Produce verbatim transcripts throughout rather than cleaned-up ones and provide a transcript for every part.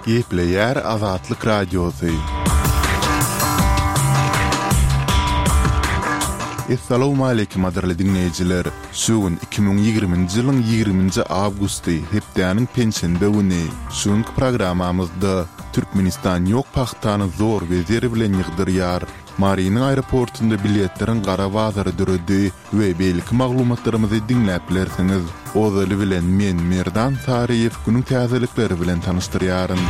Ýepleýär Azatlyk Radiosu. Assalamu alaykum aderli dinleyijiler. Şuň iki bin ýigriminji ýylyň ýigriminji awgusty hepdäniň pensiýende güni. Şuňky programamyzda Türkmenistan ýok paxtany zor wezeri bilen ýygdyrýar. Marinin aeroportunda biletlerin gara bazary düredi we belki maglumatlarymyzy dinläp bilersiňiz. Ozaly bilen men Merdan Sariýew günüň täzelikleri bilen tanıştyrýaryn.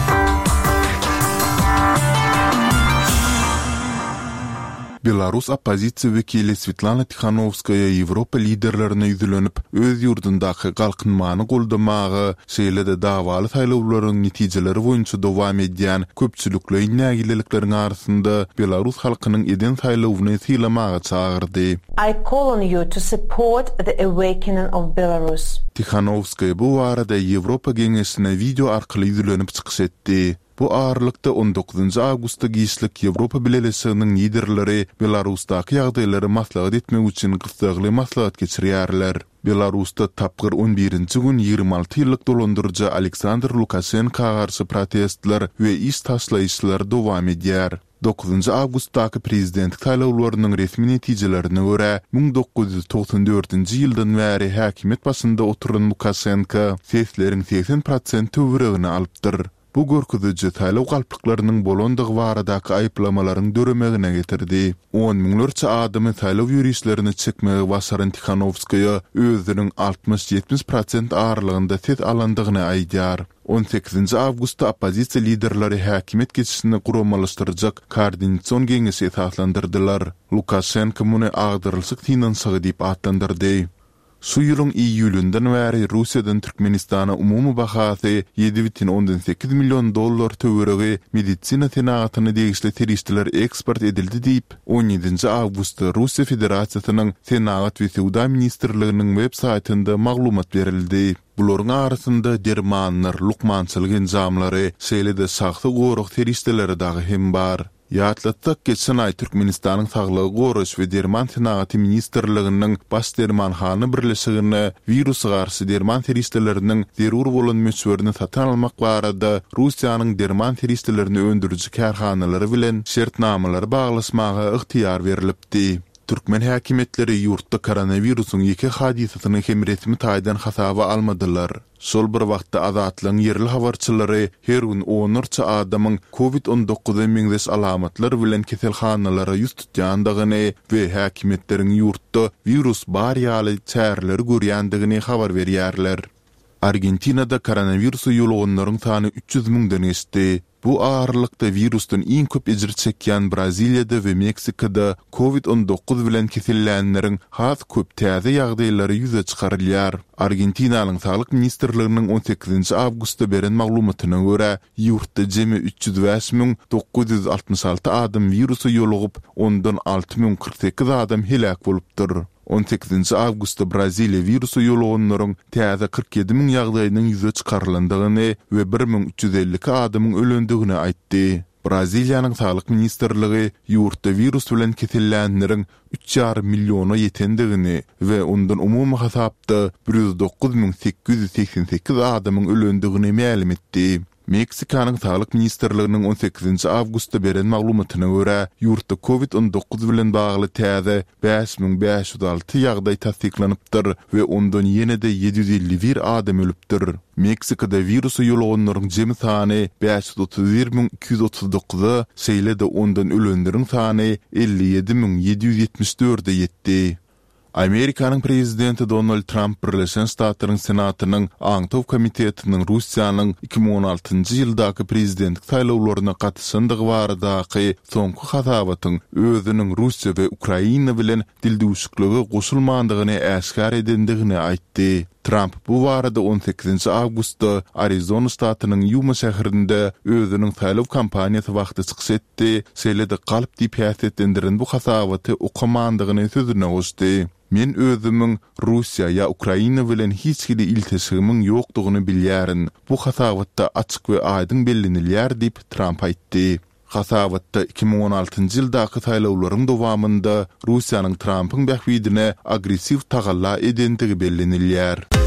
Belarus oppozisiýa wekili Svetlana Tikhanovskaya Ýewropa liderlerine ýüzlenip öz ýurdundaky galkynmany goldamagy, şeýle-de dawaly saýlawlaryň netijeleri boýunça dowam edýän köpçülikli nägileliklerin arasynda Belarus halkynyň eden saýlawyny syýlamagy çagyrdy. I call on you to support the awakening of Belarus. Tikhanovskaya bu arada Ýewropa Geňeşine video arkaly ýüzlenip çykyş etdi. Bu ağırlıkta on dokuzuncu awgustda giýişlik Ýewropa Birleşiginiň liderleri Belarusdaky ýagdaýlary maslahat etmek üçin gysgaly maslahat geçirýärler. Belarusda tapgyr on birinji gün ýygrimi alty ýyllyk dolandyrjy Aleksandr Lukashenka garşy protestler we iş taşlaýyşlar dowam edýär. dokuzuncu awgustdaky prezidentlik saýlawlarynyň resmi netijelerine görä bin dokuz ýüz togson dörtünji ýyldan bäri häkimet başynda oturan Lukashenka sesleriň seksen prosent töweregini alypdyr. Bu görkeziji saýlaw galplyklarynyň bolandygy baradaky aýyplamalaryň döremegine getirdi. on miňlerçe adamy saýlaw ýürüýüşlerini çekmegi başaran Tikhanovskaya özüniň altmış ýetmiş prosent ağırlygynda ses alandygyny aýdýar. on sekizinji awgustda oppozisiýa liderleri häkimet geçişini guramalaşdyrjak koordinasiýon geňeşi esaslandyrdylar. Lukashenko muny agdyrylsyk finansiýa diýip atlandyrdy. Şu ýylyň iýulyndan bäri Russiýadan Türkmenistana umumy bahasy ýedi butun ondan sekiz million dollar töweregi medisina senatyny degişli terişdiler eksport edildi diýip on ýedinji awgustda Russiýa Federasiýasynyň Senat we Sowda ministrliginiň web saýtynda maglumat berildi. Buların arasında dermanlar, lukmançylyk enjamlary, şeýle-de saxta goruk terişdileri dagy hem bar. Ýatlatsak geçen ay Türkmenistanyň saglygy goruş we derman senaty ministrliginiň baş dermanhany birleşigine virusga garşy derman terişdileriniň zerur bolan möçberini satan almak barada Russiýanyň derman terişdilerini öndürjü kärhanalary bilen şertnamalar baglaşmaga ygtyýar berilipdi. Türkmen häkimetleri ýurtda koronawirusyň ýeke hadisasyny hem resmi taýdan hasaba almadylar. Şol bir wagtda Azatlyň ýerli habarçylary her gün onlarça adamyň covid on dokuz meňzeş alamatlar bilen keselhanalara ýüz tutýandygyny we häkimetleriň ýurtda virus bar ýaly çäreleri görýändigini habar berýärler. Argentinada koronawirusu ýolganylaryň sany üç ýüz miňden geçdi. Bu ağırlıkta virusdan iň köp ejir çekýän Braziliýada we Meksikada covid on dokuz bilen kesellänlerin has köp täze ýagdaýlary ýüze çykarylýar. Argentinalyň saglyk ministrliginiň on sekizinji awgustda beren maglumatyna görä, ýurtda jemi üç ýüz beş miň dokuz ýüz altmış alty adam virusu ýolugyp, ondan alty miň kırk sekiz adam helak bolupdyr. on sekizinji awgustda Braziliýa virusu ýolganylaryň täze kırk ýedi miň ýagdaýynyň ýüze çykarylandygyny we bir miň üç ýüz ellik adamyň ölendigini aýtdy. Braziliýanyň saglyk ministrligi ýurtda virus bilen kesellänlerin üç ýarym milliona ýetendigini we ondan umumy hasapda bir ýüz dokuz miň sekiz ýüz seksen sekiz adamyň ölendigini ma'lum etdi. Meksikanyň saglyk ministrliginiň on sekizinji awgustda beren maglumatyna görä, ýurtda covid on dokuz bilen bagly täze beş miň beş ýüz alty ýagdaý tasdiklanypdyr we ondan ýene-de ýedi ýüz elli bir adam ölüpdir. Meksikada virusu ýolganylaryň jemi sany beş ýüz otuz bir miň iki ýüz otuz dokuz, şeýle-de ondan ölenleriň sany elli ýedi miň ýedi ýüz ýetmiş dörde ýetdi. Amerikanyň prezidenti Donald Trump Birleşen Ştatlaryň Senatynyň Aňtaw komitetiniň Russiýanyň iki bin on altynjy ýyldaky prezidentlik saýlawlaryna gatnaşandygy baradaky soňky hasabatyň özüniň Russiýa we Ukraina bilen dildüşükligi goşulmandygyny äşkar edendigini aýtdy. Trump bu barada on sekizinji awgustda Arizona ştatynyň Yuma şäherinde özüniň saýlaw kampaniýasy wagty çykyş etdi. Şeýle-de galp diýip häsiýetlendiren bu hasabaty okamandygyny sözüne goşdy. Men özümiň Russiýa ýa Ukraina bilen hiç kili iltişigimiň ýokdugyny bilýärin. Bu hasabatda açyk we aýdyn bellenilýär diýip Trump aýtdy. Hasabatda iki bin on altynjy ýyldaky saýlawlaryň dowamında Russiýanyň Trumpyň bähwidine agressiw tagalla edendigi bellenilýär.